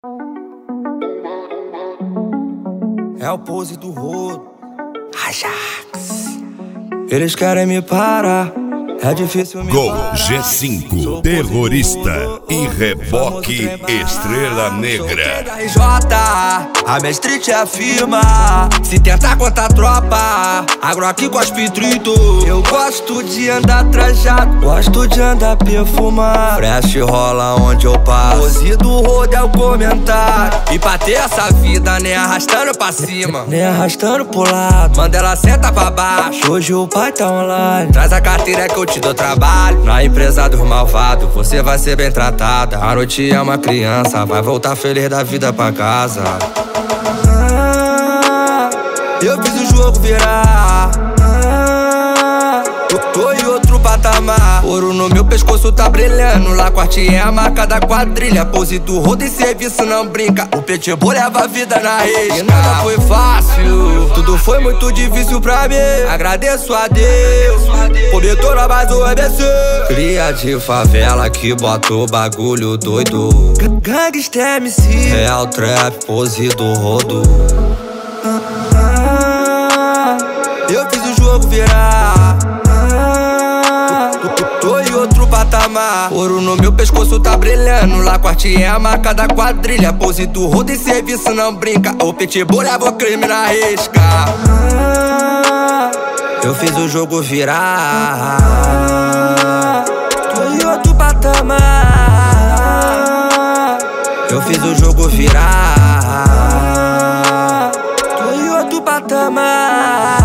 É o pose do rodo, Ajax. Eles querem me parar, é difícil me Gol parar. G5, Sou terrorista e reboque Estrela Negra. RJ, a minha street afirma. Se tentar contra a tropa, agro aqui cospe trito. Eu gosto de andar trajado, gosto de andar perfumado. Fresh rola onde eu passo, pose do rodo é o comentário. E pra ter essa vida, nem arrastando pra cima, nem arrastando pro lado. Manda ela senta pra baixo, hoje o pai tá online. Traz a carteira que eu te dou trabalho. Na empresa dos malvados, você vai ser bem tratada. A noite é uma criança, vai voltar feliz da vida pra casa. Eu fiz o jogo virar. Tô em outro patamar. Ouro no meu pescoço tá brilhando. Lacorte é a marca da quadrilha. Pose do rodo e serviço não brinca. O Pitbull leva a vida na risca. E nada foi fácil, tudo foi muito difícil pra mim. Agradeço a Deus, cobertura mais o ABC. Cria de favela que bota o bagulho doido. Gangsta MC, real trap, pose do rodo. Eu fiz o jogo virar. Tô em outro patamar. Ouro no meu pescoço tá brilhando. Lacorte é a marca da quadrilha. Pose do rodo e serviço não brinca. O Pitbull leva o crime na risca. Eu fiz o jogo virar. Tô em outro patamar. Eu fiz o jogo virar. Tô em outro patamar.